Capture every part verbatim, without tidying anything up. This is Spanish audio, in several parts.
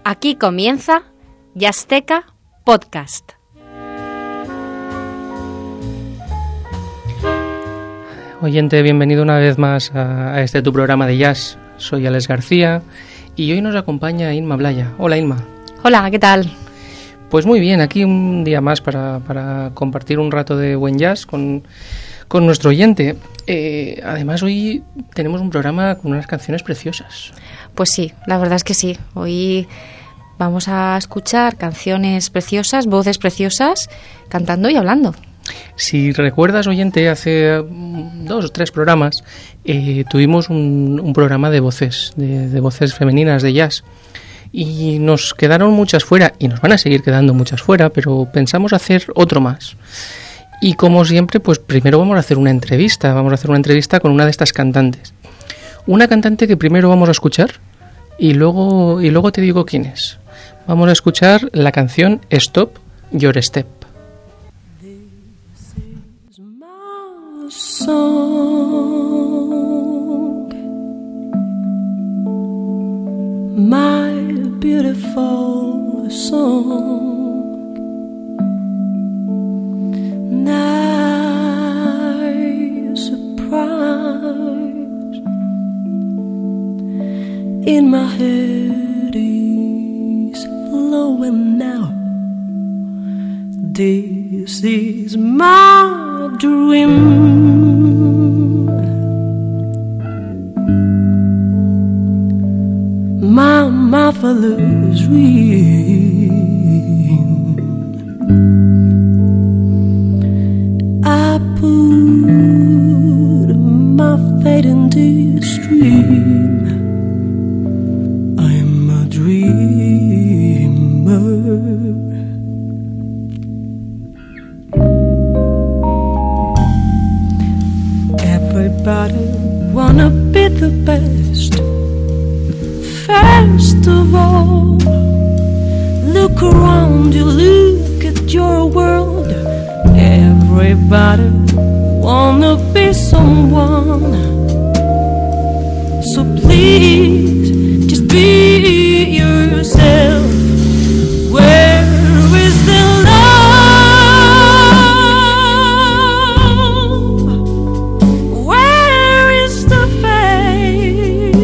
Aquí comienza Jazzteca Podcast. Oyente, bienvenido una vez más a, a este tu programa de jazz. Soy Alex García y hoy nos acompaña Inma Blaya. Hola, Inma. Hola, ¿qué tal? Pues muy bien, aquí un día más para, para compartir un rato de buen jazz con, con nuestro oyente. Eh, además, hoy tenemos un programa con unas canciones preciosas. Pues sí, la verdad es que sí. Hoy vamos a escuchar canciones preciosas, voces preciosas, cantando y hablando. Si recuerdas, oyente, hace dos o tres programas eh, tuvimos un, un programa de voces, de, de voces femeninas de jazz. Y nos quedaron muchas fuera, y nos van a seguir quedando muchas fuera, pero pensamos hacer otro más. Y como siempre, pues primero vamos a hacer una entrevista, vamos a hacer una entrevista con una de estas cantantes. Una cantante que primero vamos a escuchar, y luego, y luego te digo quién es. Vamos a escuchar la canción Stop Your Step. This is my song, my beautiful song, nice surprise in my head is flowing now. This is my dream, my marvelous dream. I put my fate in this dream. I'm a dreamer. Everybody wanna be the best. First of all, look around you, look at your world. Everybody wanna be someone. So please, just be yourself. Where is the love? Where is the faith?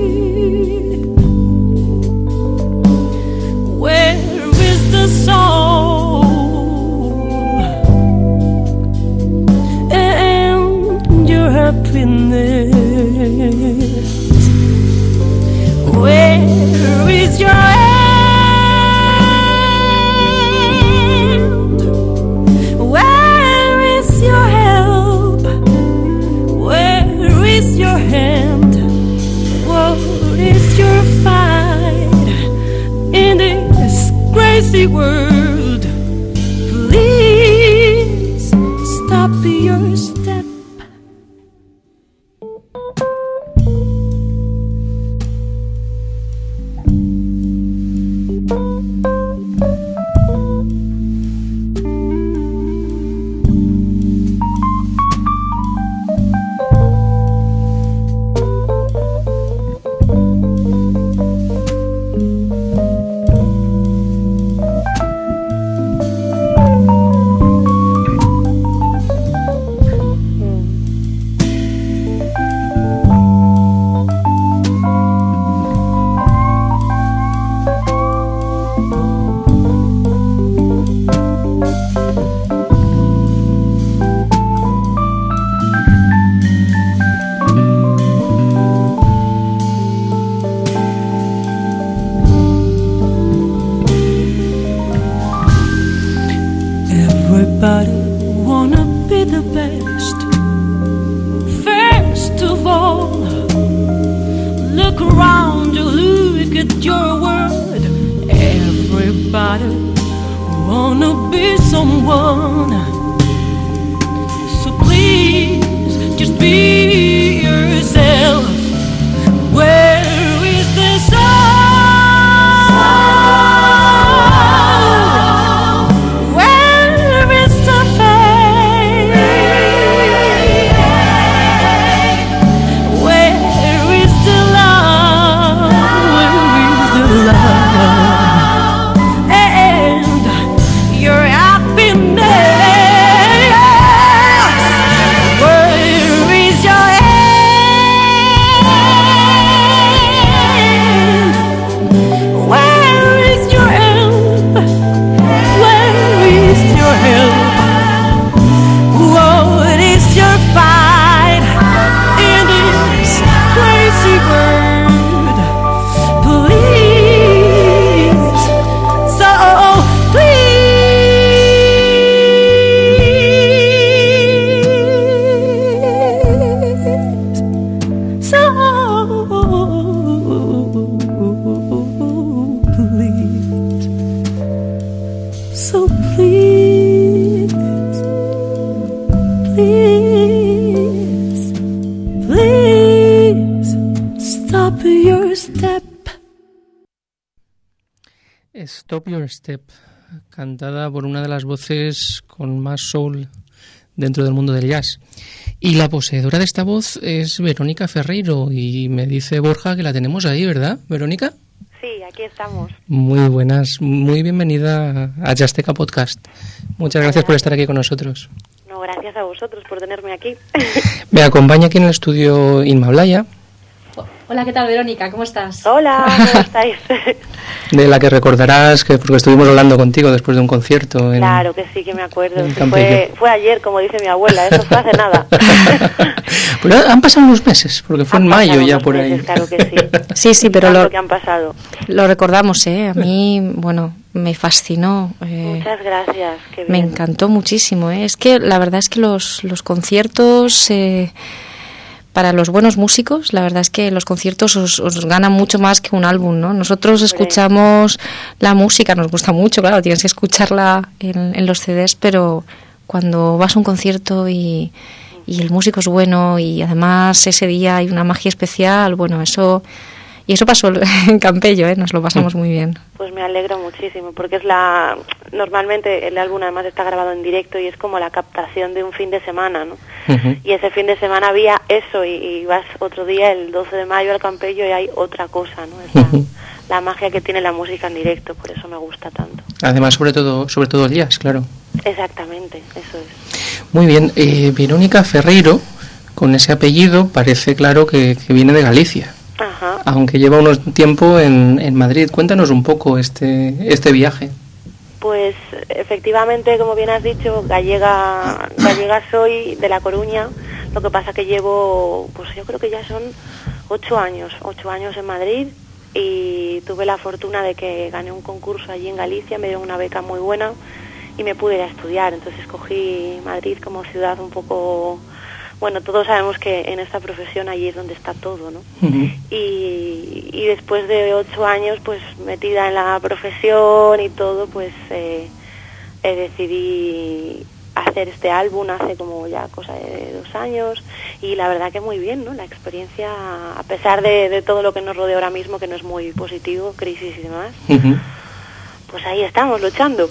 Where is the soul? And your happiness? Where is your hand? Where is your help? Where is your hand? What is your fight in this crazy world? Please stop your step. Everybody wanna be the best. First of all, look around you, look at your world. Everybody wanna be someone. So please, just be yourself. Where is the sun? Where is the love? Where is the love? Stop Your Step, cantada por una de las voces con más soul dentro del mundo del jazz. Y la poseedora de esta voz es Verónica Ferreiro, y me dice Borja que la tenemos ahí, ¿verdad, Verónica? Sí, aquí estamos. Muy buenas, muy bienvenida a Jazzteca Podcast. Muchas gracias por estar aquí con nosotros. No, gracias a vosotros por tenerme aquí. Me acompaña aquí en el estudio Inma Blaya. Hola, ¿qué tal, Verónica? ¿Cómo estás? Hola, ¿cómo estáis? De la que recordarás, que porque estuvimos hablando contigo después de un concierto. En, claro que sí, que me acuerdo. en Sí, fue, fue ayer, como dice mi abuela, eso fue hace nada. Pero han pasado unos meses, porque fue han en mayo ya por meses, ahí. Claro que sí. Sí, sí, pero lo, que han pasado. Lo recordamos, ¿eh? A mí, bueno, me fascinó. Eh, Muchas gracias. Qué bien. Me encantó muchísimo, ¿eh? Es que la verdad es que los, los conciertos... Eh, Para los buenos músicos, la verdad es que los conciertos os, os ganan mucho más que un álbum, ¿no? Nosotros escuchamos la música, nos gusta mucho, claro, tienes que escucharla en, en los C Ds, pero cuando vas a un concierto y, y el músico es bueno y además ese día hay una magia especial, bueno, eso... Y eso pasó en Campello, ¿eh? Nos lo pasamos muy bien. Pues me alegro muchísimo, porque es la... Normalmente el álbum además está grabado en directo y es como la captación de un fin de semana, ¿no? Uh-huh. Y ese fin de semana había eso, y, y vas otro día, el doce de mayo, al Campello y hay otra cosa, ¿no? Es la, uh-huh. la magia que tiene la música en directo, por eso me gusta tanto. Además, sobre todo, sobre todo el jazz, claro. Exactamente, eso es. Muy bien, eh, Verónica Ferreiro, con ese apellido, parece claro que, que viene de Galicia. Ajá. Aunque lleva unos tiempo en, en Madrid. Cuéntanos un poco este este viaje. Pues efectivamente, como bien has dicho, gallega gallega soy, de La Coruña. Lo que pasa que llevo, pues yo creo que ya son ocho años, ocho años en Madrid, y tuve la fortuna de que gané un concurso allí en Galicia, me dieron una beca muy buena y me pude ir a estudiar. Entonces escogí Madrid como ciudad un poco... Bueno, todos sabemos que en esta profesión allí es donde está todo, ¿no? Uh-huh. Y, y después de ocho años, pues metida en la profesión y todo, pues eh, eh, decidí hacer este álbum hace como ya cosa de dos años, y la verdad que muy bien, ¿no? La experiencia, a pesar de, de todo lo que nos rodea ahora mismo, que no es muy positivo, crisis y demás, uh-huh. pues ahí estamos, luchando.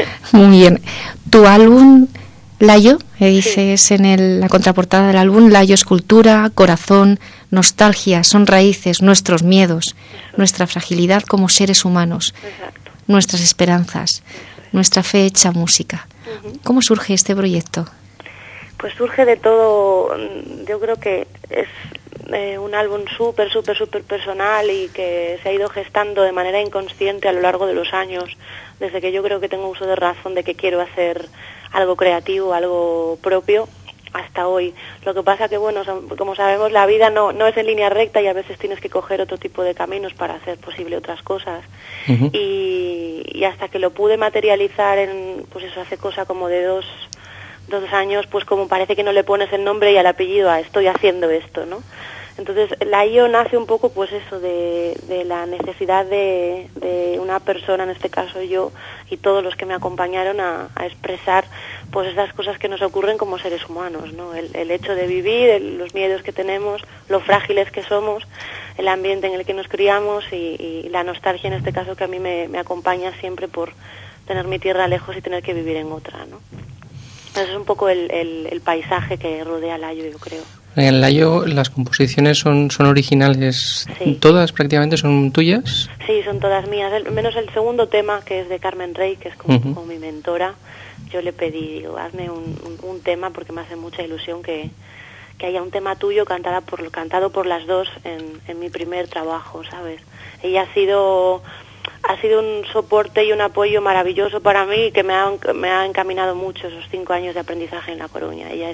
Muy bien. ¿Tu álbum... Layo, eh, dices sí. en el, la contraportada del álbum, Layo es cultura, corazón, nostalgia, son raíces, nuestros miedos, Eso. nuestra fragilidad como seres humanos, Exacto. nuestras esperanzas, nuestra fe hecha música. Uh-huh. ¿Cómo surge este proyecto? Pues surge de todo, yo creo que es eh, un álbum súper, súper, súper personal y que se ha ido gestando de manera inconsciente a lo largo de los años, desde que yo creo que tengo uso de razón de que quiero hacer algo creativo, algo propio, hasta hoy. Lo que pasa que, bueno, como sabemos, la vida no, no es en línea recta y a veces tienes que coger otro tipo de caminos para hacer posible otras cosas. Uh-huh. Y, y hasta que lo pude materializar en, pues eso, hace cosa como de dos, dos años, pues como parece que no le pones el nombre y al apellido a estoy haciendo esto, ¿no? Entonces, la I O nace un poco, pues eso, de, de la necesidad de, de una persona, en este caso yo, y todos los que me acompañaron a, a expresar, pues esas cosas que nos ocurren como seres humanos, ¿no? El, el hecho de vivir, el, los miedos que tenemos, lo frágiles que somos, el ambiente en el que nos criamos y, y la nostalgia, en este caso, que a mí me, me acompaña siempre por tener mi tierra lejos y tener que vivir en otra, ¿no? Eso es un poco el, el, el paisaje que rodea a Layo, yo creo. En el Layo las composiciones son, son originales, sí. ¿Todas prácticamente son tuyas? Sí, son todas mías, el, menos el segundo tema, que es de Carmen Rey, que es como, uh-huh. como mi mentora. Yo le pedí, digo, hazme un, un, un tema porque me hace mucha ilusión que, que haya un tema tuyo cantada por, cantado por las dos en, en mi primer trabajo, ¿sabes? Ella ha sido... ha sido un soporte y un apoyo maravilloso para mí, que me ha, me ha encaminado mucho esos cinco años de aprendizaje en La Coruña. Ella es...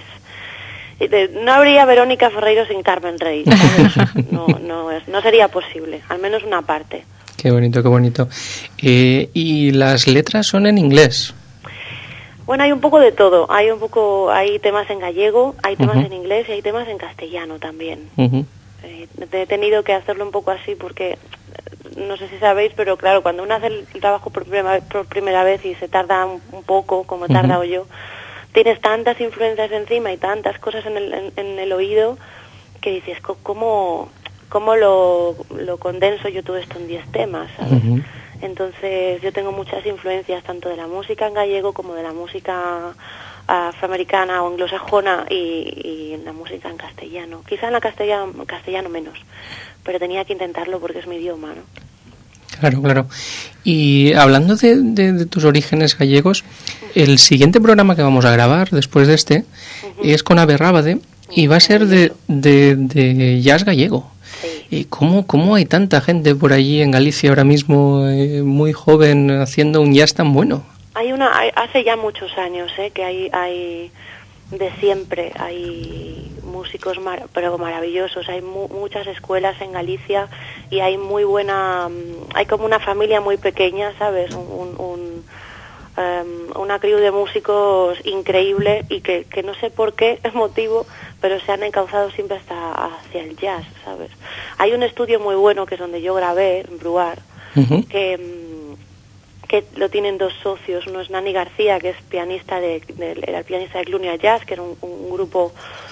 No habría Verónica Ferreiro sin Carmen Rey, ¿sabes? No, no, es, no sería posible, al menos una parte. Qué bonito, qué bonito. Eh, ¿Y las letras son en inglés? Bueno, hay un poco de todo. Hay un poco, hay temas en gallego, hay temas uh-huh. en inglés y hay temas en castellano también. Uh-huh. Eh, he tenido que hacerlo un poco así porque... No sé si sabéis, pero claro, cuando uno hace el trabajo por primera, por primera vez y se tarda un, un poco, como he tardado uh-huh. yo, tienes tantas influencias encima y tantas cosas en el, en, en el oído que dices, ¿cómo, cómo lo, lo condenso yo todo esto en diez temas? ¿sabes? Uh-huh. Entonces yo tengo muchas influencias tanto de la música en gallego como de la música afroamericana o anglosajona y, y en la música en castellano. Quizá en la castellano, castellano menos, pero tenía que intentarlo porque es mi idioma, ¿no? Claro, claro. Y hablando de, de, de tus orígenes gallegos, el siguiente programa que vamos a grabar después de este uh-huh. es con Abe Rábade y va a ser de, de, de jazz gallego. Sí. ¿Y cómo, cómo hay tanta gente por allí en Galicia ahora mismo, eh, muy joven, haciendo un jazz tan bueno? Hay una, hay, hace ya muchos años, eh, que hay, hay de siempre, hay músicos mar, pero maravillosos, hay mu, muchas escuelas en Galicia y hay muy buena, hay como una familia muy pequeña, ¿sabes? Un, un, un um, una crew de músicos increíble y que, que no sé por qué motivo, pero se han encauzado siempre hasta hacia el jazz, ¿sabes? Hay un estudio muy bueno que es donde yo grabé, en Bruar, uh-huh. que que lo tienen dos socios. Uno es Nani García, que es pianista de, de era el pianista de Clunia Jazz, que era un, un grupo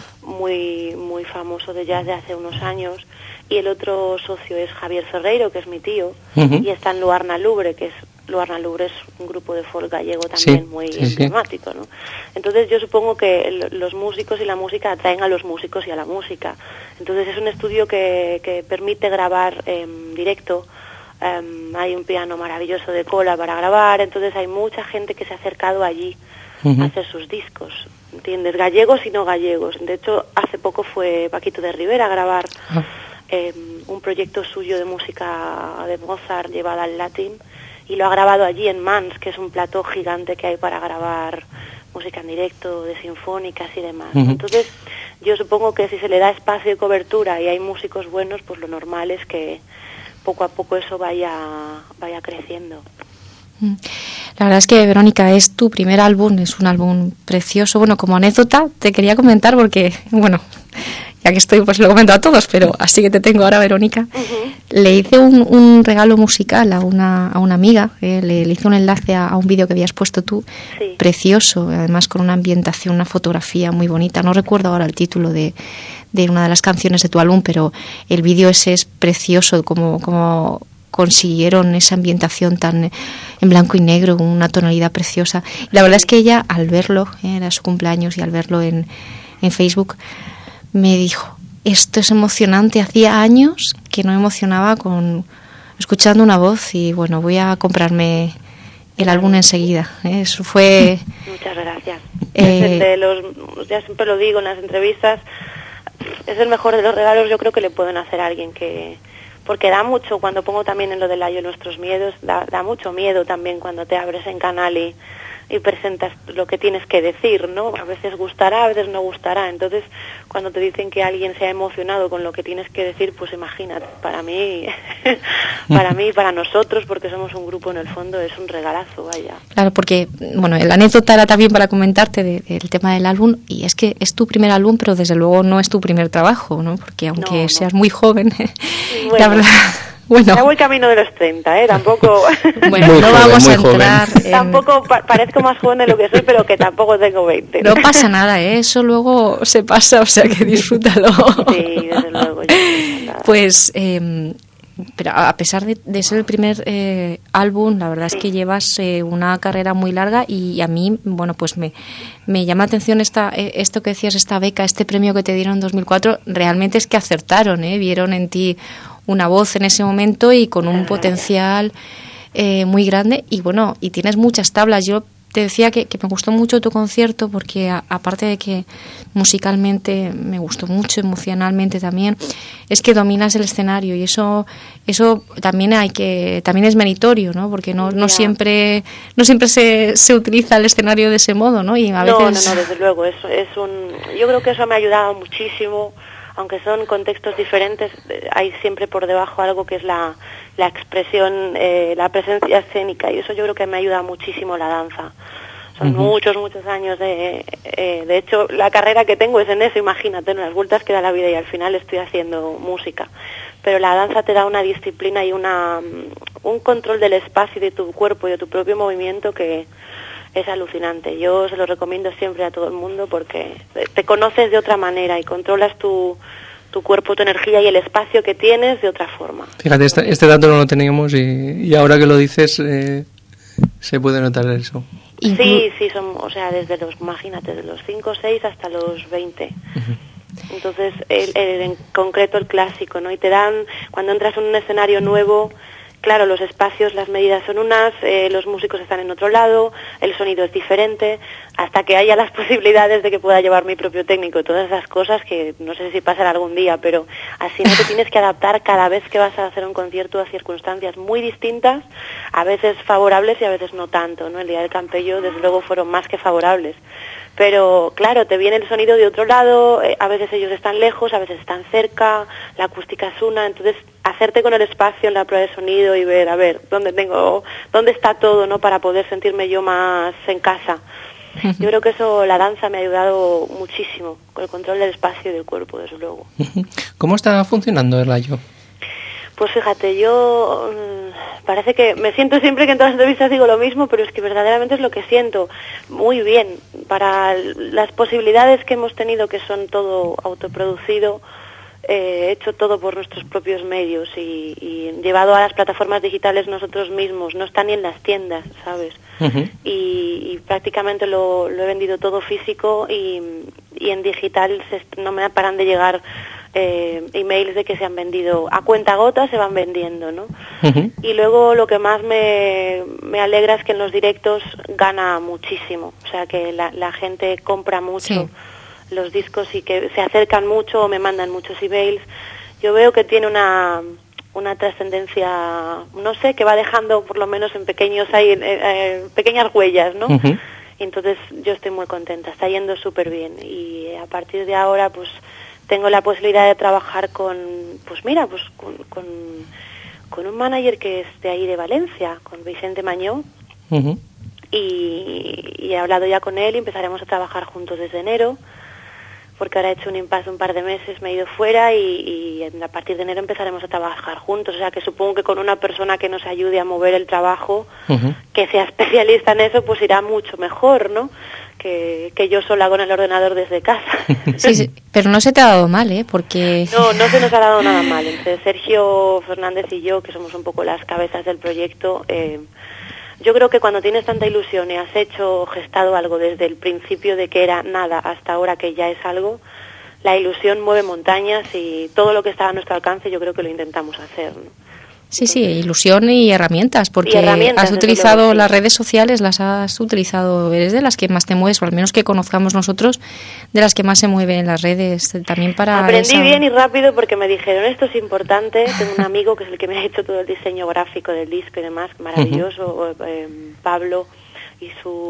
muy muy famoso de jazz de hace unos años, y el otro socio es Javier Ferreiro, que es mi tío, uh-huh. y está en Luarna Lubre, que es Luarna Lubre es un grupo de folk gallego también sí, muy sí, emblemático, ¿no? Entonces yo supongo que el, los músicos y la música atraen a los músicos y a la música. Entonces es un estudio que, que permite grabar en directo. Um, hay un piano maravilloso de cola para grabar, entonces hay mucha gente que se ha acercado allí uh-huh. a hacer sus discos, ¿entiendes? Gallegos y no gallegos. De hecho, hace poco fue Paquito de Rivera a grabar uh-huh. eh, un proyecto suyo de música de Mozart llevada al latín, y lo ha grabado allí en Mans, que es un plató gigante que hay para grabar música en directo, de sinfónicas y demás. Uh-huh. Entonces, yo supongo que si se le da espacio y cobertura y hay músicos buenos, pues lo normal es que poco a poco eso vaya vaya creciendo. La verdad es que, Verónica, es tu primer álbum, es un álbum precioso. Bueno, como anécdota te quería comentar porque, bueno, ya que estoy pues lo comento a todos, pero así que te tengo ahora, Verónica. Uh-huh. Le hice un, un regalo musical a una a una amiga, eh, le, le hice un enlace a, a un vídeo que habías puesto tú, sí. Precioso, además con una ambientación, una fotografía muy bonita. No recuerdo ahora el título de, de una de las canciones de tu álbum, pero el vídeo ese es precioso, como, como consiguieron esa ambientación tan en blanco y negro, una tonalidad preciosa. Y la verdad es que ella, al verlo, eh, era su cumpleaños, y al verlo en, en Facebook, me dijo, esto es emocionante, hacía años que no me emocionaba con escuchando una voz, y bueno, voy a comprarme el álbum enseguida. ¿eh? Eso fue... Muchas gracias. Eh, es el de los, ya siempre lo digo en las entrevistas, es el mejor de los regalos yo creo que le pueden hacer a alguien, que porque da mucho, cuando pongo también en lo del Ayo nuestros miedos, da, da mucho miedo también cuando te abres en canal y, y presentas lo que tienes que decir, ¿no? A veces gustará, a veces no gustará. Entonces, cuando te dicen que alguien se ha emocionado con lo que tienes que decir, pues imagínate, para mí, para mí y para nosotros, porque somos un grupo en el fondo, es un regalazo, vaya. Claro, porque, bueno, la anécdota era también para comentarte de, del tema del álbum, y es que es tu primer álbum, pero desde luego no es tu primer trabajo, ¿no? Porque aunque no, no. seas muy joven, bueno. la verdad... Bueno. Ya voy camino de los treinta, ¿eh? Tampoco... Bueno, muy no joven, vamos a entrar... En... Tampoco pa- parezco más joven de lo que soy, pero que tampoco tengo veinte. No pasa nada, ¿eh? Eso luego se pasa, o sea que disfrútalo. Sí, desde luego. Ya pues, eh, pero a pesar de, de ser el primer eh, álbum, la verdad sí. es que llevas eh, una carrera muy larga, y a mí, bueno, pues me, me llama la atención esta, esto que decías, esta beca, este premio que te dieron en dos mil cuatro. Realmente es que acertaron, ¿eh? Vieron en ti una voz en ese momento y con un potencial eh, muy grande, y bueno, y tienes muchas tablas. Yo te decía que, que me gustó mucho tu concierto porque a, aparte de que musicalmente me gustó mucho, emocionalmente también, es que dominas el escenario, y eso eso también hay que también es meritorio, ¿no? Porque no no siempre no siempre se, se utiliza el escenario de ese modo, ¿no? Y a veces... No, no, no, desde luego, es, es un yo creo que eso me ha ayudado muchísimo. Aunque son contextos diferentes, hay siempre por debajo algo que es la, la expresión, eh, la presencia escénica, y eso yo creo que me ayuda muchísimo la danza. Son uh-huh. muchos, muchos años de... Eh, de hecho, la carrera que tengo es en eso, imagínate, en las vueltas que da la vida, y al final estoy haciendo música. Pero la danza te da una disciplina y una un control del espacio y de tu cuerpo y de tu propio movimiento que... es alucinante. Yo se lo recomiendo siempre a todo el mundo porque te conoces de otra manera y controlas tu tu cuerpo, tu energía y el espacio que tienes de otra forma. Fíjate, este, este dato no lo teníamos y, y ahora que lo dices eh, se puede notar eso. Sí, sí, son, o sea, desde los, imagínate, de los cinco o seis hasta los veinte. Uh-huh. Entonces, el, el, en concreto el clásico, ¿no? Y te dan, cuando entras en un escenario nuevo, claro, los espacios, las medidas son unas, eh, los músicos están en otro lado, el sonido es diferente, hasta que haya las posibilidades de que pueda llevar mi propio técnico y todas esas cosas que no sé si pasará algún día, pero así no te tienes que adaptar cada vez que vas a hacer un concierto a circunstancias muy distintas, a veces favorables y a veces no tanto, ¿no? El día del Campello, desde luego, fueron más que favorables. Pero, claro, te viene el sonido de otro lado, eh, a veces ellos están lejos, a veces están cerca, la acústica es una, entonces hacerte con el espacio en la prueba de sonido y ver, a ver, dónde tengo, dónde está todo, ¿no? Para poder sentirme yo más en casa. Uh-huh. Yo creo que eso, la danza me ha ayudado muchísimo, con el control del espacio y del cuerpo, desde luego. Uh-huh. ¿Cómo está funcionando el Layo? Pues fíjate, yo mmm, parece que me siento siempre que en todas las entrevistas digo lo mismo, pero es que verdaderamente es lo que siento. Muy bien, para las posibilidades que hemos tenido, que son todo autoproducido, eh, hecho todo por nuestros propios medios y, y llevado a las plataformas digitales nosotros mismos, no está ni en las tiendas, ¿sabes? Uh-huh. y, y prácticamente lo, lo he vendido todo físico y, y en digital se, no me paran de llegar Eh, emails de que se han vendido a cuentagotas, se van vendiendo, ¿no? Uh-huh. Y luego lo que más me, me alegra es que en los directos gana muchísimo, o sea que la, la gente compra mucho sí. los discos y que se acercan mucho o me mandan muchos emails. Yo veo que tiene una una trascendencia, no sé, que va dejando por lo menos en pequeños hay eh, eh, pequeñas huellas, ¿no? Uh-huh. Y entonces yo estoy muy contenta, está yendo súper bien y a partir de ahora pues tengo la posibilidad de trabajar con, pues mira, pues con, con, con un manager que es de ahí de Valencia, con Vicente Mañó, uh-huh. y, y he hablado ya con él y empezaremos a trabajar juntos desde enero, porque ahora he hecho un impasse un par de meses, me he ido fuera y, y a partir de enero empezaremos a trabajar juntos, o sea que supongo que con una persona que nos ayude a mover el trabajo, uh-huh. que sea especialista en eso, pues irá mucho mejor, ¿no? Que, que yo sola con el ordenador desde casa. Sí, sí, pero no se te ha dado mal, ¿eh? Porque... No, no se nos ha dado nada mal. Entre Sergio Fernández y yo, que somos un poco las cabezas del proyecto, eh, yo creo que cuando tienes tanta ilusión y has hecho, gestado algo desde el principio de que era nada hasta ahora que ya es algo, la ilusión mueve montañas y todo lo que está a nuestro alcance yo creo que lo intentamos hacer, ¿no? Sí, sí, ilusión y herramientas, porque y herramientas, has utilizado luego, sí. las redes sociales, las has utilizado, eres de las que más te mueves, o al menos que conozcamos nosotros, de las que más se mueven en las redes, también para... Aprendí esa... bien y rápido porque me dijeron, esto es importante, tengo un amigo que es el que me ha hecho todo el diseño gráfico del disco y demás, maravilloso, uh-huh. eh, Pablo... y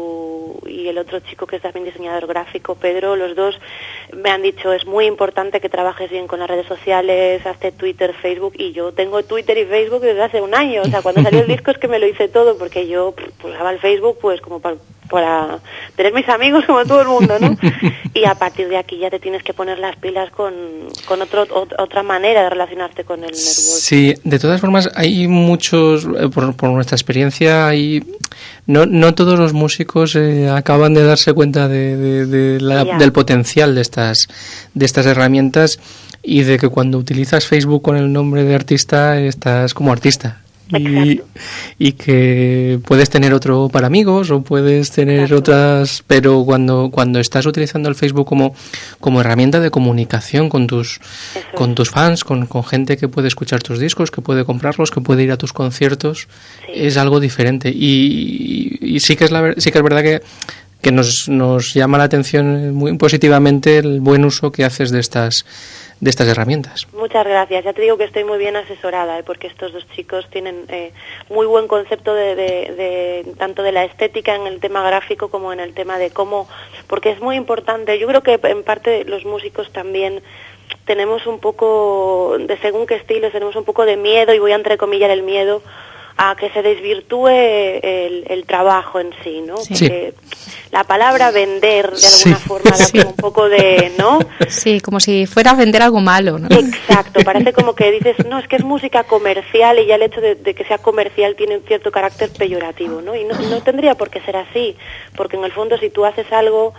su y el otro chico que es también diseñador gráfico, Pedro, los dos me han dicho es muy importante que trabajes bien con las redes sociales, hazte Twitter, Facebook, y yo tengo Twitter y Facebook desde hace un año, o sea, cuando salió el disco es que me lo hice todo, porque yo pues usaba el Facebook pues como para, para tener mis amigos como todo el mundo, ¿no? Y a partir de aquí ya te tienes que poner las pilas con, con otro, ot- otra manera de relacionarte con el network. Sí, de todas formas hay muchos, por, por nuestra experiencia, hay no, no todos los músicos eh, acaban de darse cuenta de, de, de la, del potencial de estas, de estas herramientas y de que cuando utilizas Facebook con el nombre de artista estás como artista. Y, y que puedes tener otro para amigos o puedes tener Exacto. otras, pero cuando cuando estás utilizando el Facebook como como herramienta de comunicación con tus Eso con es. tus fans, con, con gente que puede escuchar tus discos, que puede comprarlos, que puede ir a tus conciertos, sí. es algo diferente y, y, y sí que es la sí que es verdad que que nos nos llama la atención muy positivamente el buen uso que haces de estas de estas herramientas. Muchas gracias. Ya te digo que estoy muy bien asesorada, ¿eh? Porque estos dos chicos tienen eh, muy buen concepto de, de, de tanto de la estética en el tema gráfico como en el tema de cómo, porque es muy importante. Yo creo que en parte los músicos también tenemos un poco, de según qué estilos, tenemos un poco de miedo, y voy a entrecomillar el miedo, a que se desvirtúe el, el trabajo en sí, ¿no? Sí. Porque la palabra vender, de alguna sí. forma, da sí. como un poco de, ¿no? Sí, como si fuera a vender algo malo, ¿no? Exacto, parece como que dices, no, es que es música comercial y ya el hecho de, de que sea comercial tiene un cierto carácter peyorativo, ¿no? Y no, no tendría por qué ser así, porque en el fondo si tú haces algo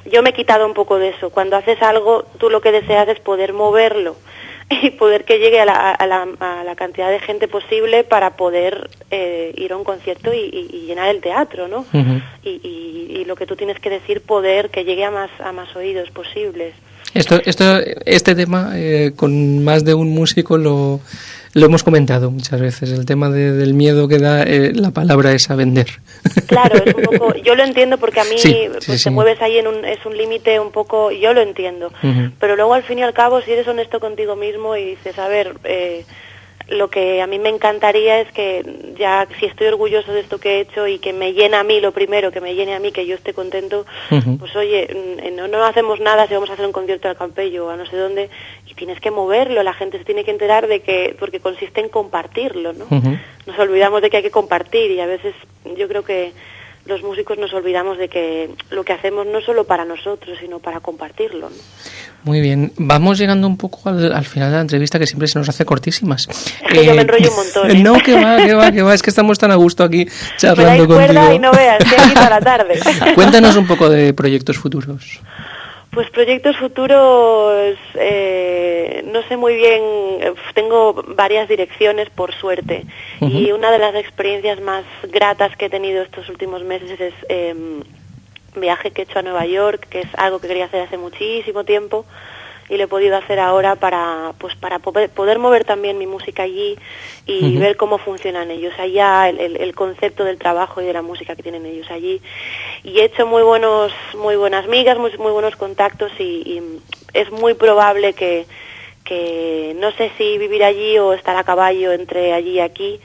yo me he quitado un poco de eso. Cuando haces algo, tú lo que deseas es poder moverlo y poder que llegue a la, a la, a la cantidad de gente posible para poder eh, ir a un concierto y, y, y llenar el teatro, ¿no? Uh-huh. Y, y, y lo que tú tienes que decir, poder que llegue a más, a más oídos posibles. Esto, esto, este tema eh, con más de un músico lo, lo hemos comentado muchas veces, el tema de, del miedo que da eh, la palabra esa vender. Claro, es un poco, yo lo entiendo porque a mí sí, sí, pues sí. te mueves ahí en un, es un límite un poco, yo lo entiendo, uh-huh. pero luego al fin y al cabo si eres honesto contigo mismo y dices, a ver, eh, lo que a mí me encantaría es que ya, si estoy orgulloso de esto que he hecho y que me llena a mí lo primero, que me llene a mí, que yo esté contento, uh-huh. pues oye, no, no hacemos nada si vamos a hacer un concierto al Campello o a no sé dónde, y tienes que moverlo, la gente se tiene que enterar de que, porque consiste en compartirlo, ¿no? Uh-huh. Nos olvidamos de que hay que compartir y a veces yo creo que los músicos nos olvidamos de que lo que hacemos no es solo para nosotros, sino para compartirlo, ¿no? Muy bien, vamos llegando un poco al, al final de la entrevista, que siempre se nos hace cortísimas. Es que eh, yo me enrollo un montón, ¿eh? No, que va, que va, que va, es que estamos tan a gusto aquí charlando contigo. Me dais cuerda y no veas, que aquí para la tarde. Cuéntanos un poco de proyectos futuros. Pues proyectos futuros, eh, no sé muy bien, tengo varias direcciones por suerte, uh-huh. y una de las experiencias más gratas que he tenido estos últimos meses es eh, viaje que he hecho a Nueva York, que es algo que quería hacer hace muchísimo tiempo y lo he podido hacer ahora para pues para poder, poder mover también mi música allí y uh-huh. ver cómo funcionan ellos allá, el, el, el concepto del trabajo y de la música que tienen ellos allí. Y he hecho muy buenos muy buenas migas, muy, muy buenos contactos y, y es muy probable que, que no sé si vivir allí o estar a caballo entre allí y aquí,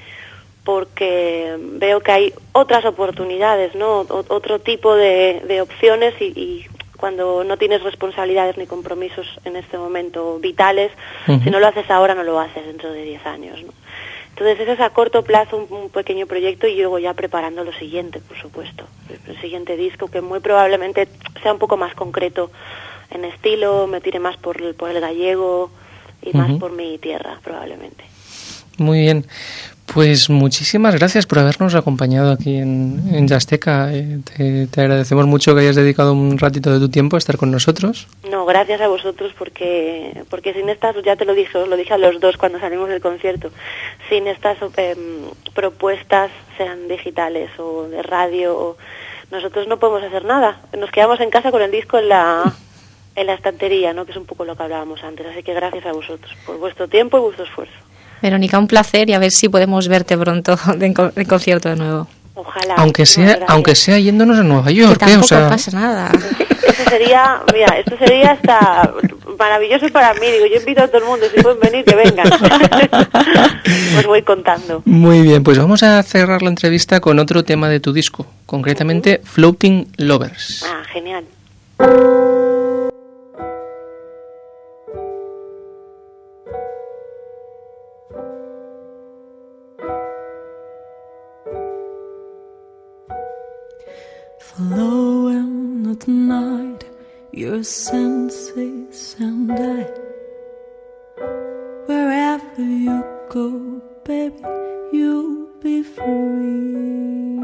porque veo que hay otras oportunidades, ¿no? O, otro tipo de, de opciones y, y cuando no tienes responsabilidades ni compromisos en este momento vitales, uh-huh. si no lo haces ahora no lo haces dentro de diez años, ¿no? Entonces eso es a corto plazo un, un pequeño proyecto y luego ya preparando lo siguiente, por supuesto, el siguiente disco que muy probablemente sea un poco más concreto en estilo, me tire más por el, por el gallego y uh-huh. más por mi tierra probablemente. Muy bien. Pues muchísimas gracias por habernos acompañado aquí en, en Jazzteca. Eh, te, te agradecemos mucho que hayas dedicado un ratito de tu tiempo a estar con nosotros. No, gracias a vosotros porque porque sin estas, ya te lo dije, os lo dije a los dos cuando salimos del concierto, sin estas eh, propuestas, sean digitales o de radio, o, nosotros no podemos hacer nada. Nos quedamos en casa con el disco en la en la estantería, ¿no? Que es un poco lo que hablábamos antes. Así que gracias a vosotros por vuestro tiempo y vuestro esfuerzo. Verónica, un placer y a ver si podemos verte pronto en, co- en concierto de nuevo. Ojalá. Aunque sea, no, aunque sea yéndonos a Nueva York, que tampoco ¿eh? O sea... pasa nada. Esto sería, mira, esto sería hasta maravilloso para mí. Digo, yo invito a todo el mundo, si pueden venir, que vengan. Os voy contando. Muy bien, pues vamos a cerrar la entrevista con otro tema de tu disco, concretamente uh-huh. Floating Lovers. Ah, genial. Flowing at night, your senses and I. Wherever you go, baby, you'll be free.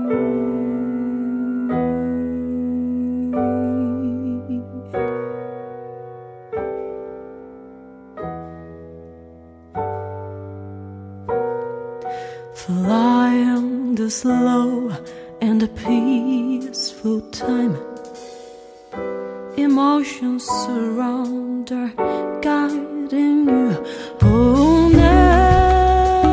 Flying the slow and a peaceful time. Emotions surround her, guiding you. Oh, now,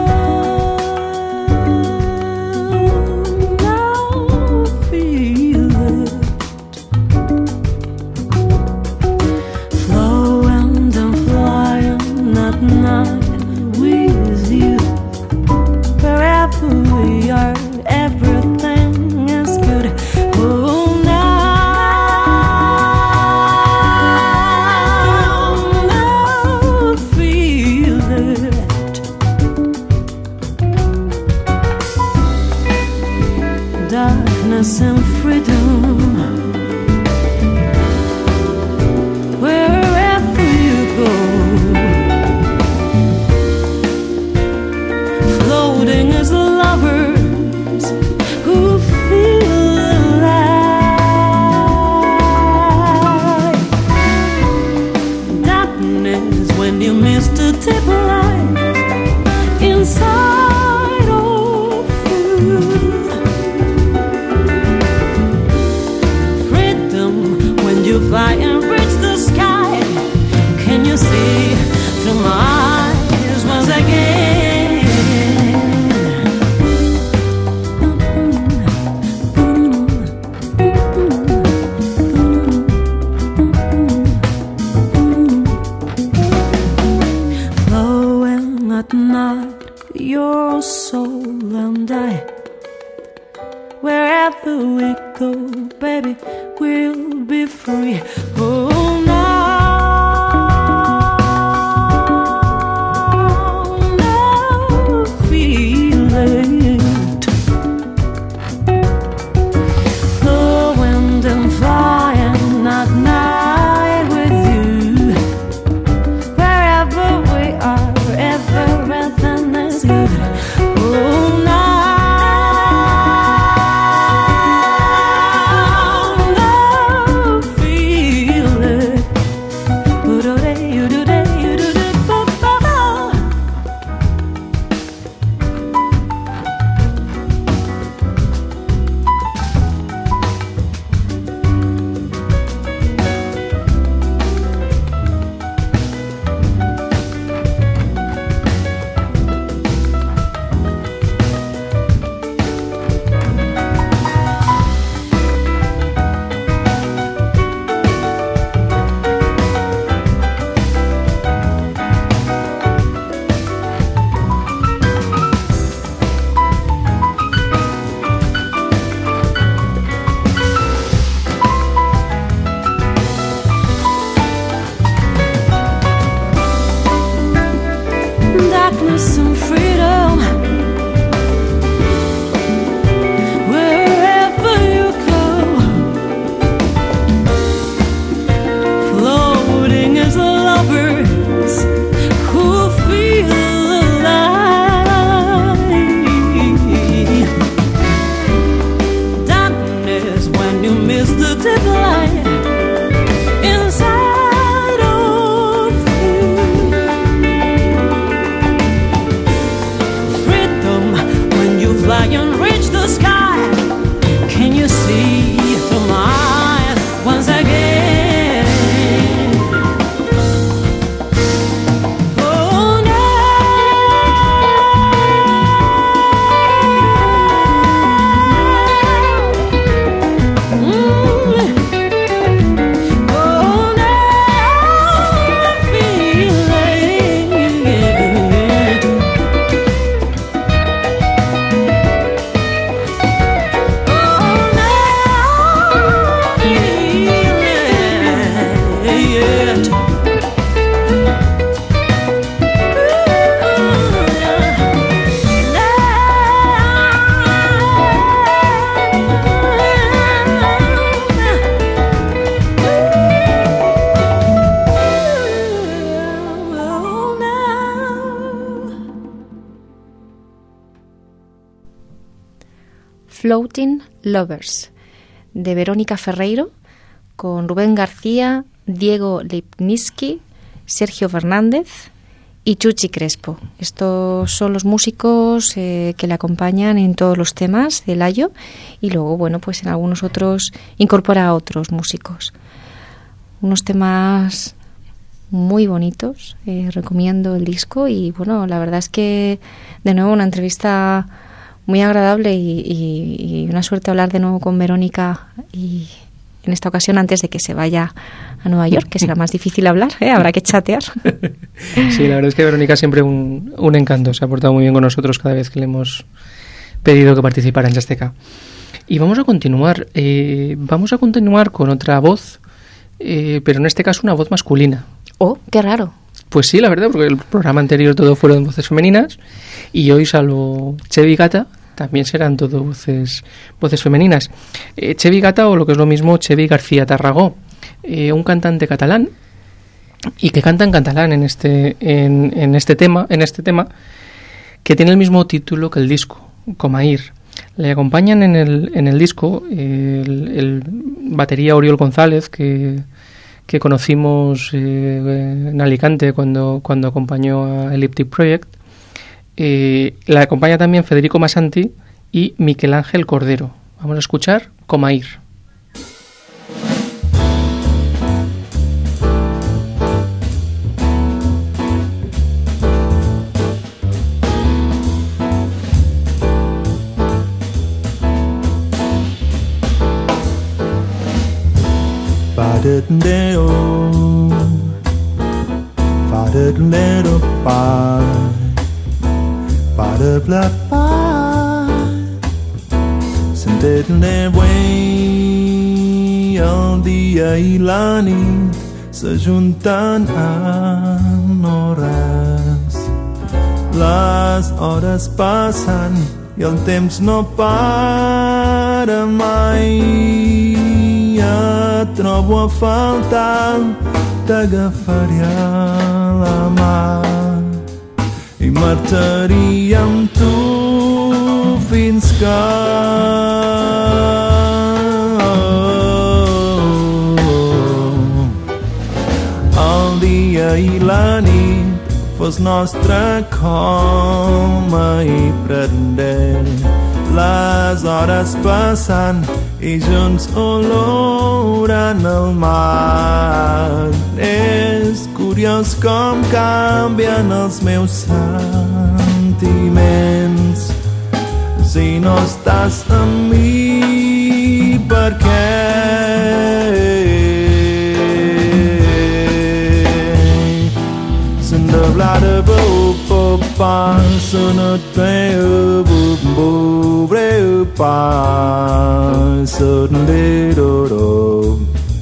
now feel it. Flowing and flying at night with you. Wherever we are, everything is good. Oh, now, now feel it. Darkness and freedom. Wherever you go, floating as lovers who feel alive. Wherever we go, baby, we'll be free. Oh, no, no, feel it. The wind and flying at night with you. Wherever we are, everything is good. Oh, no. Darkness and freedom, wherever you go, floating as lovers who feel alive. Darkness when you miss the deadline inside of you. Fly and reach the sky. Can you see through my eyes once again? Oh, no. Mm. Oh, no. I feel it. Floating Lovers, de Verónica Ferreiro, con Rubén García, Diego Lipnitsky, Sergio Fernández y Chuchi Crespo. Estos son los músicos eh, que le acompañan en todos los temas del Ayo, y luego, bueno, pues en algunos otros incorpora a otros músicos. Unos temas muy bonitos, eh, recomiendo el disco, y bueno, la verdad es que de nuevo una entrevista muy agradable y, y, y una suerte hablar de nuevo con Verónica, y en esta ocasión antes de que se vaya a Nueva York, que será más difícil hablar, ¿eh? Habrá que chatear. Sí, la verdad es que Verónica siempre un, un encanto, se ha portado muy bien con nosotros cada vez que le hemos pedido que participara en Jazteca. Y vamos a continuar, eh, vamos a continuar con otra voz, eh, pero en este caso una voz masculina. Oh, qué raro. Pues sí, la verdad, porque el programa anterior todo fueron voces femeninas, y hoy, salvo Chevi Gata, también serán todo voces, voces femeninas. Eh, Chevi Gata, o lo que es lo mismo, Chevi García Tarragó, eh, un cantante catalán, y que canta en catalán en este, en, en este tema, en este tema, que tiene el mismo título que el disco, Comair. Le acompañan en el, en el disco eh, el, el batería Oriol González, que que conocimos eh, en Alicante cuando, cuando acompañó a Elliptic Project. Eh, la acompaña también Federico Masanti y Miquel Ángel Cordero. Vamos a escuchar Comair. Ba-da-da-da-o, ba-da-da-da-da-ba, ba-da-bla-ba. Sentit-ne avui el dia i la nit s'ajunten en hores. Les hores passen i el temps no para mai. Et trobo a faltar, t'agafaria la mà i marxaria amb tu fins que el dia i la nit fos nostre com ahir prender les hores passant i junts olorant el mar. És curiós com canvien els meus sentiments si no estàs amb mi. Per què? Sen de blade bo bo pa, sen et peu bo bo bre pa, sen de do do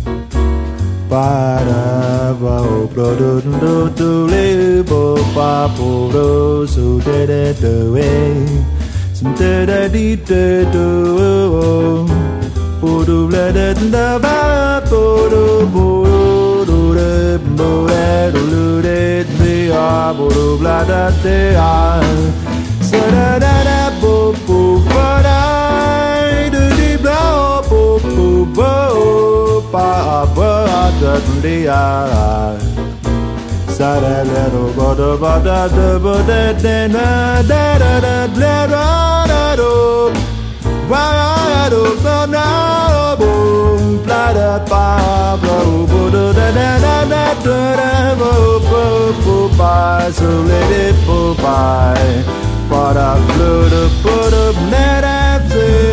pa da ba bo do do do le bo pa bo do so de de do e sen de de di de do bo do le de da ba bo do bo do de bo de do de a bo do bla da de a sa da da da bo bo ba da do di bla bo bo bo pa ba da de a sa da da do ba da ba da da ba da de na da da da bla da da do ba do ba na bo bla da ba bo bo da da da da da da bo bo bo bye so let it go by but I could have put up net at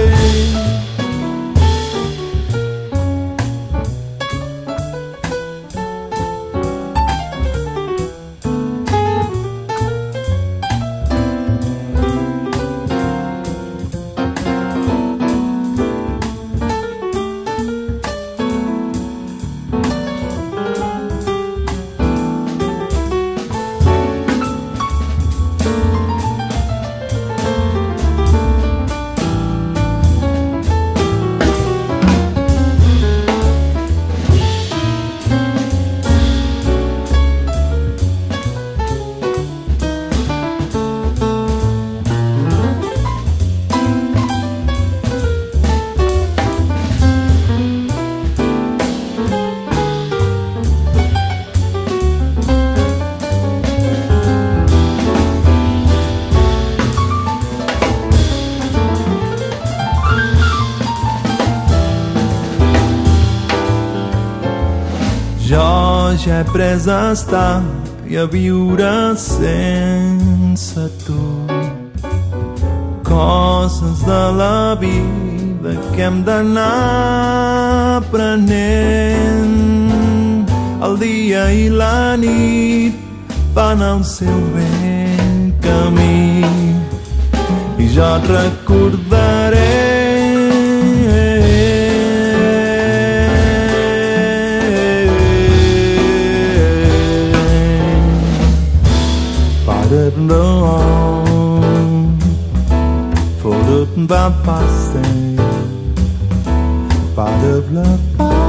ja he pres a estar i a viure sense tu. Coses de la vida que hem d'anar aprenent. El dia i la nit van al seu vell camí i jo et recordaré. Va passar part of la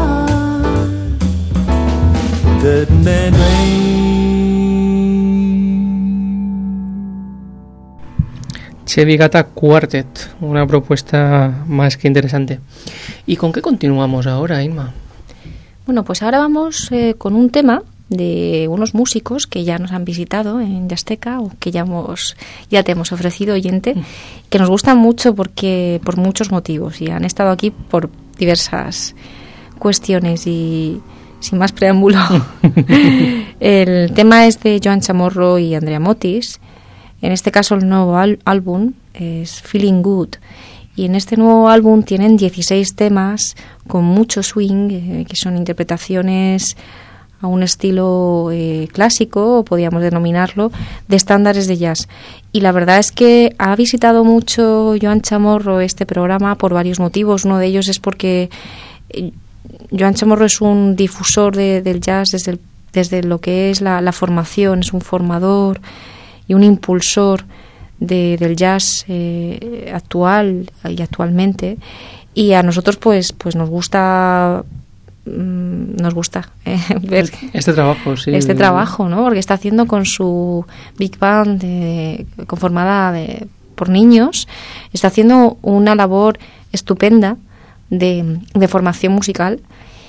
Chevy Gata Quartet, una propuesta más que interesante. ¿Y con qué continuamos ahora, Inma? Bueno, pues ahora vamos eh, con un tema de unos músicos que ya nos han visitado en Yasteca o que ya hemos ya te hemos ofrecido, oyente, que nos gustan mucho porque por muchos motivos y han estado aquí por diversas cuestiones. Y sin más preámbulo, el tema es de Joan Chamorro y Andrea Motis. En este caso el nuevo al- álbum es Feeling Good. Y en este nuevo álbum tienen dieciséis temas con mucho swing, eh, que son interpretaciones a un estilo eh, clásico, o podríamos denominarlo, de estándares de jazz. Y la verdad es que ha visitado mucho Joan Chamorro este programa por varios motivos. Uno de ellos es porque eh, Joan Chamorro es un difusor de, del jazz desde, el, desde lo que es la, la formación, es un formador y un impulsor de, del jazz eh, actual y actualmente. Y a nosotros pues, pues nos gusta... nos gusta eh, ver este trabajo, sí. Este trabajo, ¿no? Porque está haciendo con su Big Band de, conformada de, por niños, está haciendo una labor estupenda de, de formación musical.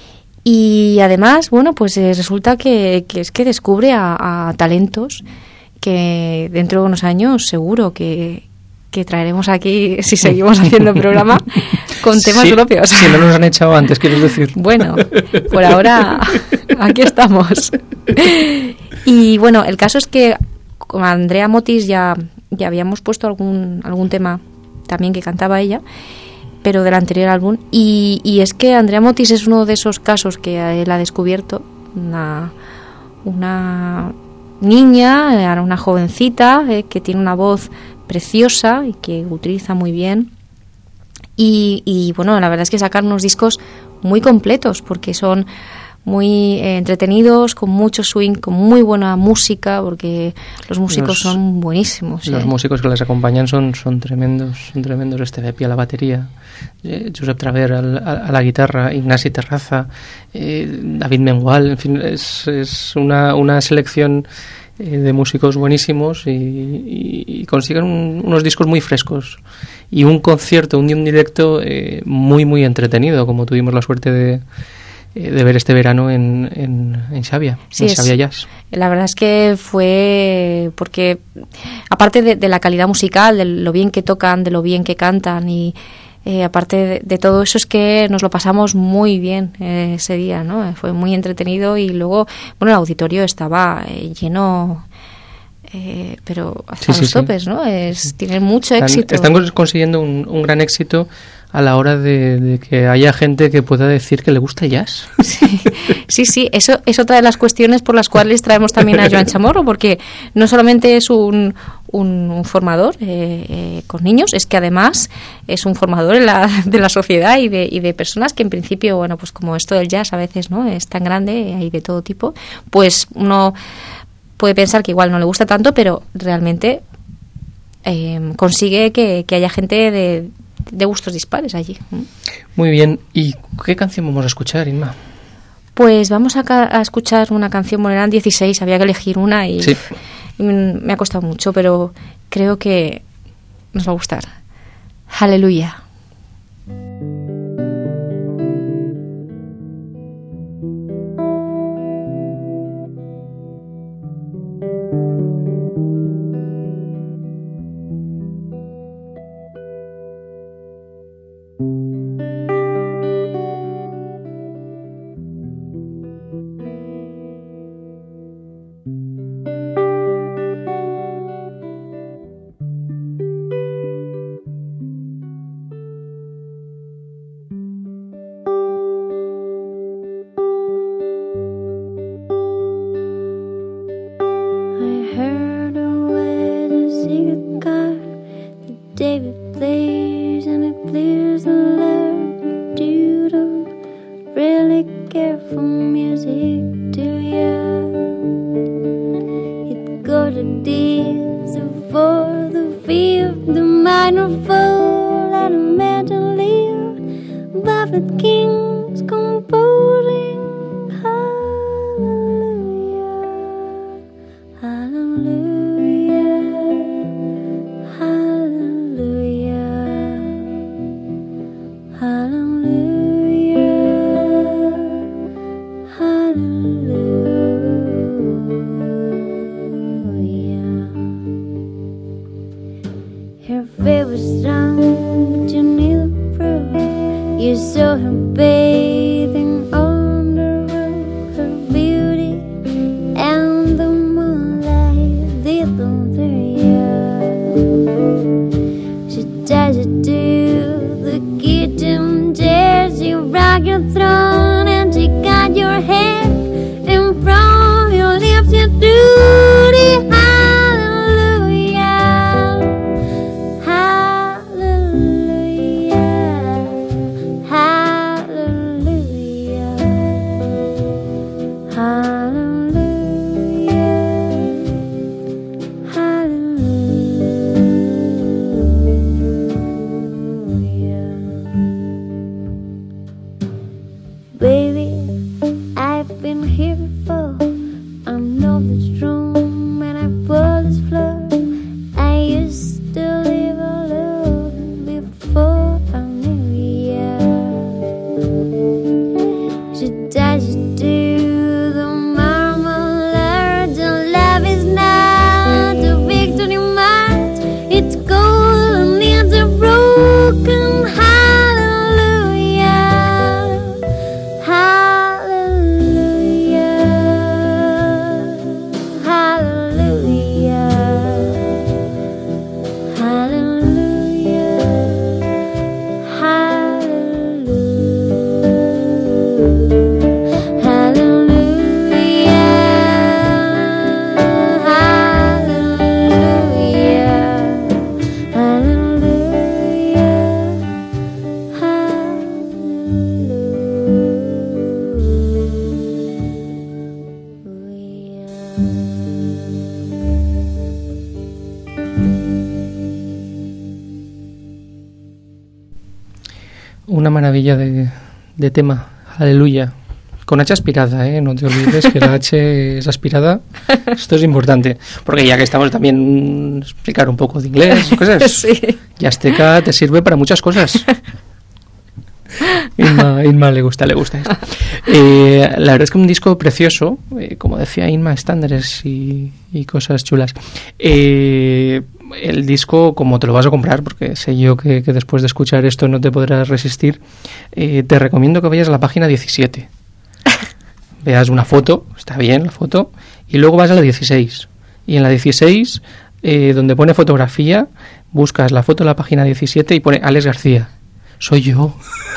Y además, bueno, pues eh, resulta que, que es que descubre a, a talentos que dentro de unos años seguro que, que traeremos aquí, si seguimos haciendo el programa, con temas sí, propios. Si no nos han echado antes, quiero decir. Bueno, por ahora aquí estamos. Y bueno, el caso es que con Andrea Motis ya, ya habíamos puesto algún, algún tema también que cantaba ella, pero del anterior álbum. Y, y es que Andrea Motis es uno de esos casos que él ha descubierto, una, una niña, ahora una jovencita, eh, que tiene una voz preciosa y que utiliza muy bien. Y, y bueno, la verdad es que sacan unos discos muy completos porque son muy eh, entretenidos, con mucho swing, con muy buena música, porque los músicos los, son buenísimos. Los ¿eh? músicos que les acompañan son, son tremendos, son tremendos. Este Bepi a la batería, eh, Josep Traver a, a, a la guitarra, Ignasi Terraza, eh, David Mengual, en fin, es, es una, una selección de músicos buenísimos y, y, y consiguen un, unos discos muy frescos y un concierto, un, un directo eh, muy muy entretenido, como tuvimos la suerte de, de ver este verano en, en, en Xavia, sí, en Xavia Jazz. La verdad es que fue porque aparte de, de la calidad musical, de lo bien que tocan, de lo bien que cantan y Eh, aparte de, de todo eso, es que nos lo pasamos muy bien eh, ese día, ¿no? Fue muy entretenido y luego, bueno, el auditorio estaba eh, lleno, eh, pero hasta sí, los sí, topes, sí. ¿no? Es, tienen mucho están, éxito. Están consiguiendo un, un gran éxito a la hora de, de que haya gente que pueda decir que le gusta el jazz. Sí, sí, sí, eso es otra de las cuestiones por las cuales traemos también a Joan Chamorro, porque no solamente es un, un, un formador eh, eh, con niños, es que además es un formador en la, de la sociedad y de, y de personas que en principio, bueno, pues como esto del jazz a veces, ¿no?, es tan grande, hay de todo tipo, pues uno puede pensar que igual no le gusta tanto, pero realmente eh, consigue que, que haya gente de de gustos dispares allí. Muy bien. ¿Y qué canción vamos a escuchar, Inma? Pues vamos a, ca- a escuchar una canción, bueno, eran dieciséis, había que elegir una y, sí. y me ha costado mucho, pero creo que nos va a gustar. Aleluya. Rock your throne and she got your hand in front Una maravilla de, de tema. Aleluya. Con H aspirada, ¿eh? No te olvides que la H es aspirada. Esto es importante. Porque ya que estamos también explicar un poco de inglés, cosas. Sí. Y Azteca te sirve para muchas cosas. Inma, Inma le gusta, le gusta esto. Eh, la verdad es que un disco precioso, eh, como decía Inma, estándares y, y cosas chulas. Eh, el disco, como te lo vas a comprar, porque sé yo que, que después de escuchar esto no te podrás resistir, eh, te recomiendo que vayas a la página diecisiete. Veas una foto, está bien la foto, y luego vas a la dieciséis. Y en la dieciséis, eh, donde pone fotografía, buscas la foto en la página diecisiete y pone Alex García. Soy yo.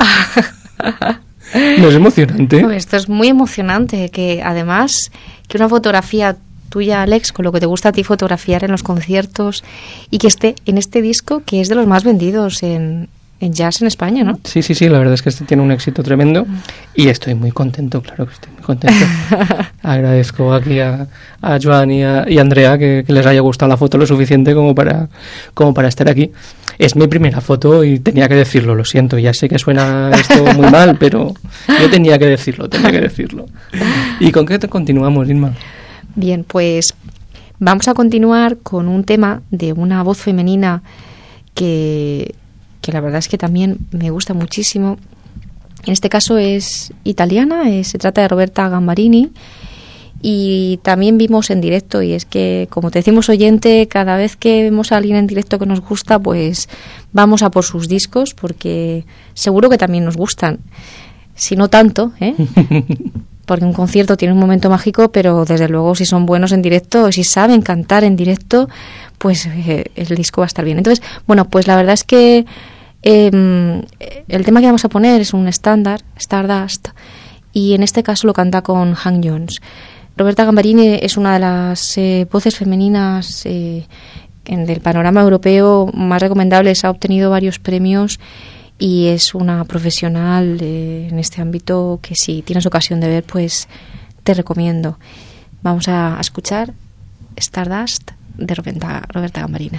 ¿No es emocionante? Pues esto es muy emocionante, que además que una fotografía tuya, Alex, con lo que te gusta a ti fotografiar en los conciertos, y que esté en este disco que es de los más vendidos en, en jazz en España, ¿no? Sí, sí, sí, la verdad es que este tiene un éxito tremendo y estoy muy contento, claro que estoy muy contento. Agradezco aquí a, a Joan y a, y a Andrea que, que les haya gustado la foto lo suficiente como para, como para estar aquí. Es mi primera foto y tenía que decirlo, lo siento, ya sé que suena esto muy mal, pero yo tenía que decirlo, tenía que decirlo. ¿Y con qué te continuamos, Inma? Bien, pues vamos a continuar con un tema de una voz femenina que, que la verdad es que también me gusta muchísimo. En este caso es italiana, eh, se trata de Roberta Gambarini, y también vimos en directo, y es que, como te decimos, oyente, cada vez que vemos a alguien en directo que nos gusta, pues vamos a por sus discos, porque seguro que también nos gustan, si no tanto, ¿eh? Porque un concierto tiene un momento mágico, pero desde luego si son buenos en directo, si saben cantar en directo, pues eh, el disco va a estar bien. Entonces, bueno, pues la verdad es que eh, el tema que vamos a poner es un estándar, Stardust, y en este caso lo canta con Hank Jones. Roberta Gambarini es una de las eh, voces femeninas eh, en del panorama europeo más recomendables, ha obtenido varios premios y es una profesional eh, en este ámbito que si tienes ocasión de ver, pues te recomiendo. Vamos a, a escuchar Stardust de Roberta, Roberta Gambarini.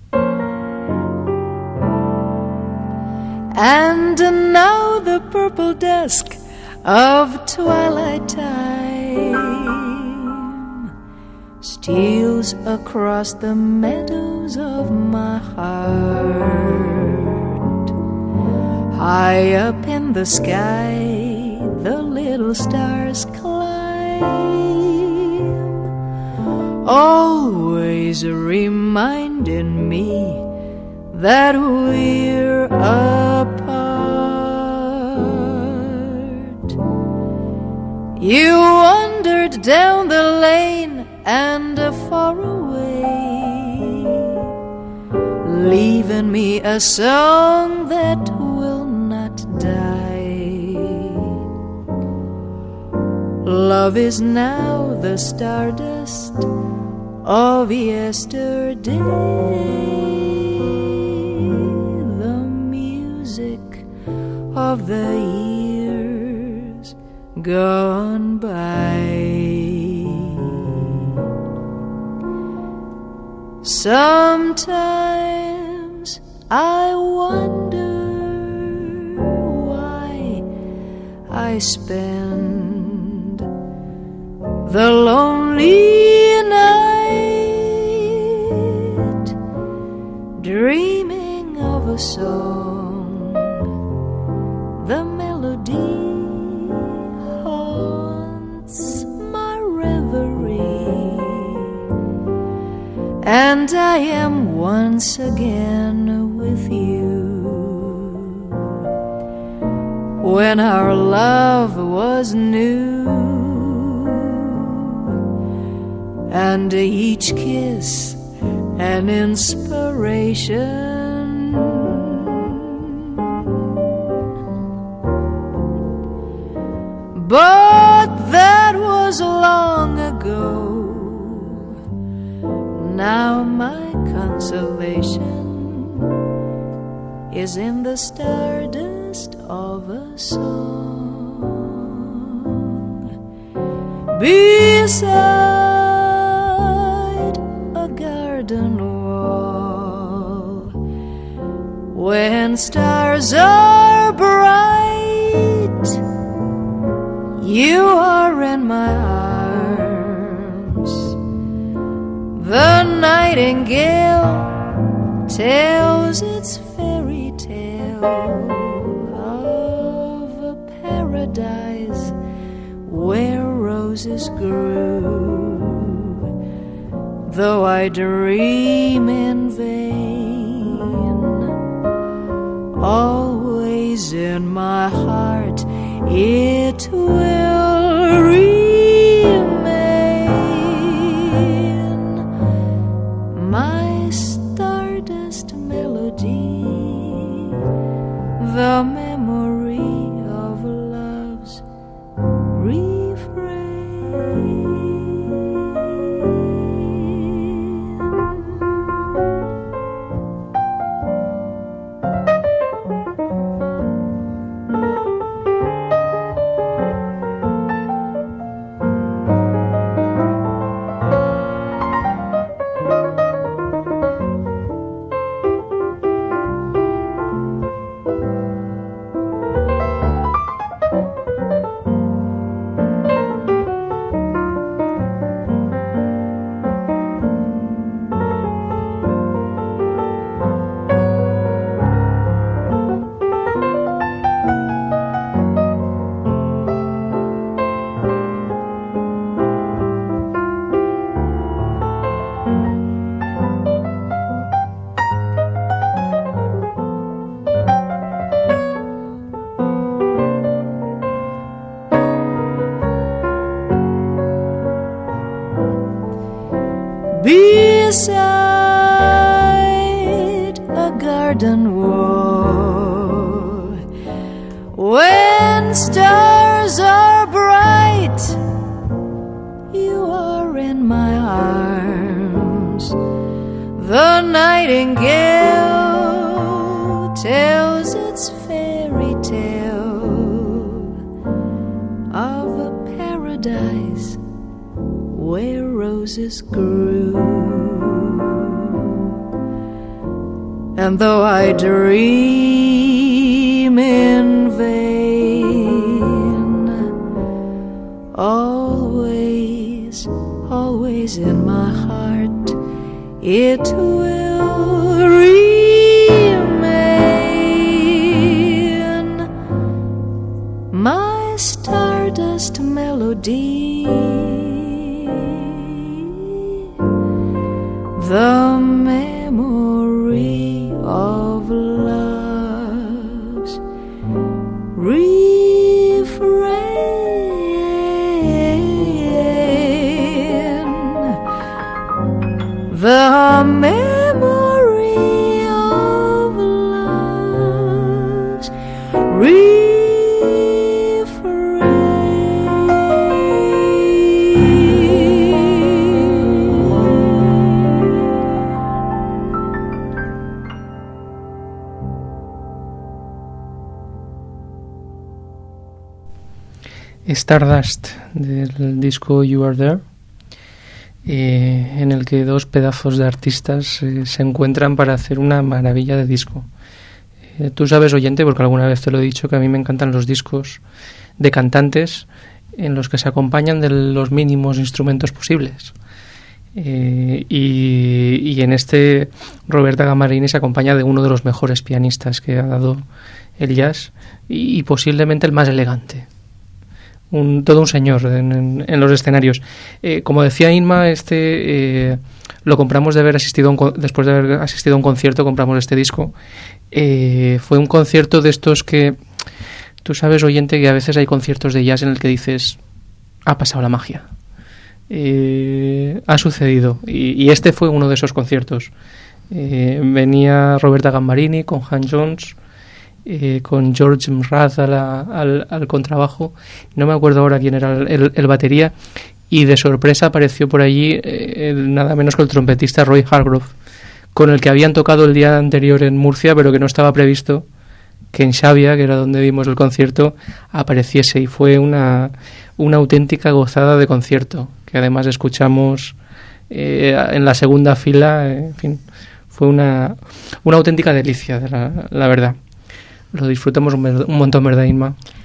And now the purple dusk of twilight time steals across the meadows of my heart. High up in the sky, the little stars climb, always reminding me that we're apart. You wandered down the lane and far away, leaving me a song that will not die. Love is now the stardust of yesterday, the music of the years gone by. Sometimes I wonder why I spend the lonely night dreaming of a song, the melody haunts my reverie, and I am once again with you. When our love was new, and each kiss an inspiration, but that was long ago. Now my consolation is in the stardust of a song beside a garden wall, when stars are bright you are in my arms. The nightingale tells its fairy tale of a paradise where roses grew. Though I dream in vain, always in my heart it will remain, my stardust melody, the memory of love's refrain. Beside a garden wall, when stars are bright, you are in my arms. The nightingale tells its fairy tale of a paradise where roses grew. And though I dream in vain, always, always in my heart it will remain, my stardust melody, the memory of love's refrain, the memory of love's refrain. Stardust, del disco You Are There, eh, en el que dos pedazos de artistas eh, se encuentran para hacer una maravilla de disco. Eh, tú sabes, oyente, porque alguna vez te lo he dicho, que a mí me encantan los discos de cantantes en los que se acompañan de los mínimos instrumentos posibles. Eh, y, y en este Roberta Gambarini se acompaña de uno de los mejores pianistas que ha dado el jazz y, y posiblemente el más elegante. Un, todo un señor en, en, en los escenarios. Eh, como decía Inma, este eh, lo compramos de haber asistido a un, después de haber asistido a un concierto, compramos este disco. Eh, fue un concierto de estos que tú sabes, oyente, que a veces hay conciertos de jazz en el que dices, ha pasado la magia, eh, ha sucedido, y, y este fue uno de esos conciertos. Eh, venía Roberta Gambarini con Han Jones, Eh, con George Mraz al, al, al contrabajo, no me acuerdo ahora quién era el, el, el batería, y de sorpresa apareció por allí eh, el, nada menos que el trompetista Roy Hargrove, con el que habían tocado el día anterior en Murcia, pero que no estaba previsto que en Xavia, que era donde vimos el concierto, apareciese, y fue una, una auténtica gozada de concierto, que además escuchamos eh, en la segunda fila. En fin, fue una, una auténtica delicia, de la, la verdad. Lo disfrutamos un, un montón, ¿verdad, Inma? La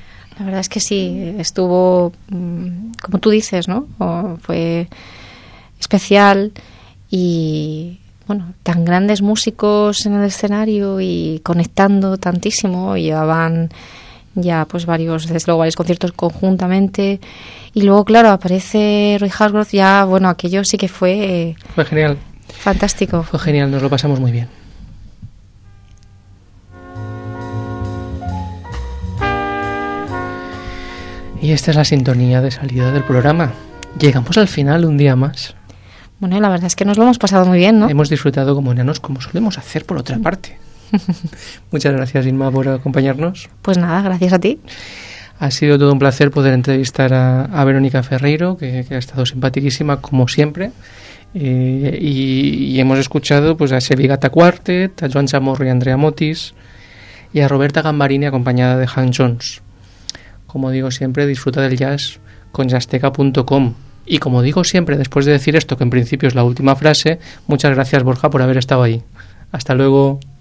La verdad es que sí, estuvo, como tú dices, ¿no? O fue especial y, bueno, tan grandes músicos en el escenario y conectando tantísimo. Llevaban ya pues varios, desde luego, varios conciertos conjuntamente. Y luego, claro, aparece Roy Hargrove, ya, bueno, aquello sí que fue... Fue genial. Fantástico. Fue genial, nos lo pasamos muy bien. Y esta es la sintonía de salida del programa. Llegamos al final un día más. Bueno, la verdad es que nos lo hemos pasado muy bien, ¿no? Hemos disfrutado como enanos, como solemos hacer por otra parte. Muchas gracias, Inma, por acompañarnos. Pues nada, gracias a ti. Ha sido todo un placer poder entrevistar a, a Verónica Ferreiro, que, que ha estado simpaticísima como siempre. Eh, y, y hemos escuchado pues a Xevi Gata Quartet, a Joan Chamorro y a Andrea Motis, y a Roberta Gambarini acompañada de Hank Jones. Como digo siempre, disfruta del jazz con jazzteca punto com. Y como digo siempre, después de decir esto, que en principio es la última frase, muchas gracias, Borja, por haber estado ahí. Hasta luego.